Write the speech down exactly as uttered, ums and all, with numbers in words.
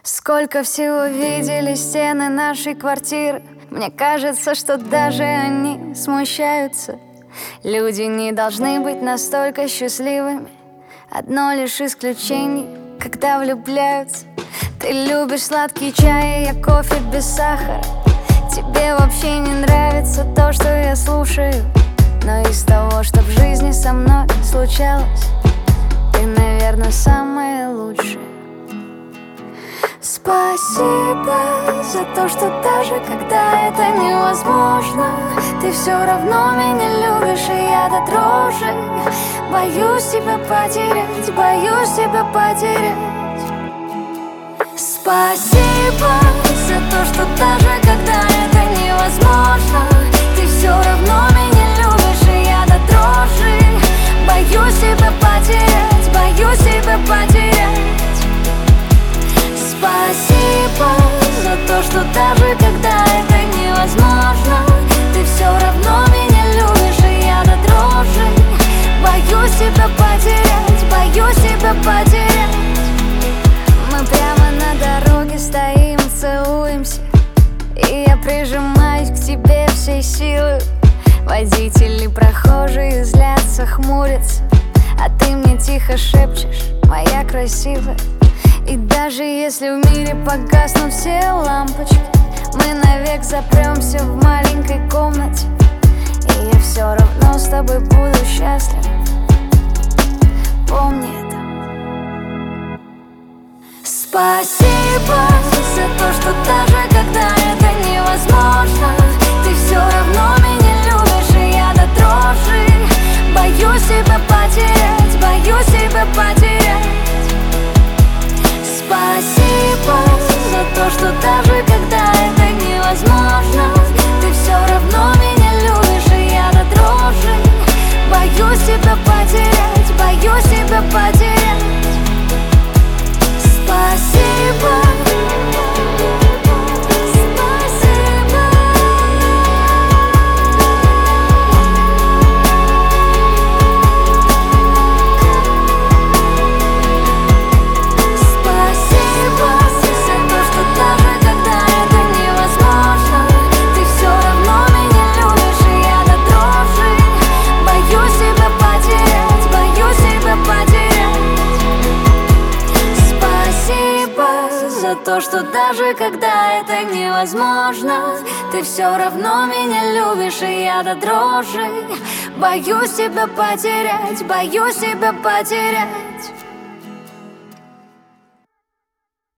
Сколько всего видели стены нашей квартиры. Мне кажется, что даже они смущаются. Люди не должны быть настолько счастливыми. Одно лишь исключение, когда влюбляются. Ты любишь сладкий чай, я кофе без сахара. Тебе вообще не нравится то, что я слушаю. Но из того, что в жизни со мной случалось, ты, наверное, самая лучшая. Спасибо за то, что даже когда это невозможно, ты все равно меня любишь, и я до дрожи боюсь тебя потерять, боюсь тебя потерять. Спасибо за то, что даже когда это невозможно, ты все равно меня любишь, и я до дрожи боюсь тебя потерять, боюсь тебя потерять. Спасибо за то, что даже когда это невозможно, ты все равно меня любишь, и я до дрожи боюсь тебя потерять, боюсь тебя потерять. Мы прямо на дороге стоим и целуемся, и я прижимаюсь к тебе всей силой. Водители, прохожие злятся, хмурятся, а ты мне тихо шепчешь: моя красивая. И даже если в мире погаснут все лампочки, мы навек запремся в маленькой комнате, и я все равно с тобой буду счастлив. Помни это. Спасибо за то, что даже когда это невозможно, ты все равно меня любишь, и я до дрожи боюсь тебя потерять, боюсь тебя потерять. Спасибо за то, что даже когда это невозможно, ты все равно меня любишь, и я до дрожи боюсь тебя потерять, боюсь тебя потерять. Спасибо. То, что даже когда это невозможно, ты все равно меня любишь, и я до дрожи боюсь тебя потерять, боюсь тебя потерять.